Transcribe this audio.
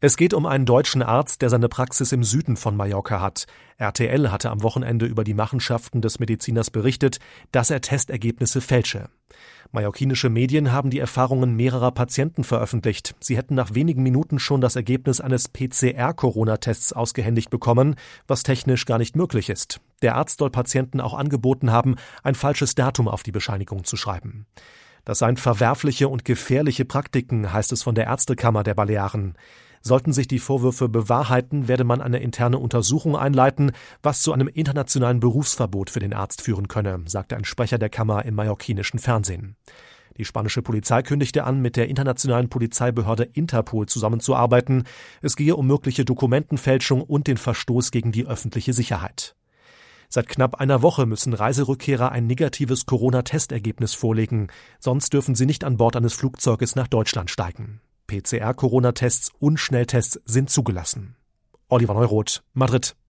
Es geht um einen deutschen Arzt, der seine Praxis im Süden von Mallorca hat. RTL hatte am Wochenende über die Machenschaften des Mediziners berichtet, dass er Testergebnisse fälsche. Mallorquinische Medien haben die Erfahrungen mehrerer Patienten veröffentlicht. Sie hätten nach wenigen Minuten schon das Ergebnis eines PCR-Corona-Tests ausgehändigt bekommen, was technisch gar nicht möglich ist. Der Arzt soll Patienten auch angeboten haben, ein falsches Datum auf die Bescheinigung zu schreiben. Das seien verwerfliche und gefährliche Praktiken, heißt es von der Ärztekammer der Balearen. Sollten sich die Vorwürfe bewahrheiten, werde man eine interne Untersuchung einleiten, was zu einem internationalen Berufsverbot für den Arzt führen könne, sagte ein Sprecher der Kammer im mallorquinischen Fernsehen. Die spanische Polizei kündigte an, mit der internationalen Polizeibehörde Interpol zusammenzuarbeiten. Es gehe um mögliche Dokumentenfälschung und den Verstoß gegen die öffentliche Sicherheit. Seit knapp einer Woche müssen Reiserückkehrer ein negatives Corona-Testergebnis vorlegen, sonst dürfen sie nicht an Bord eines Flugzeuges nach Deutschland steigen. PCR-Corona-Tests und Schnelltests sind zugelassen. Oliver Neuroth, Madrid.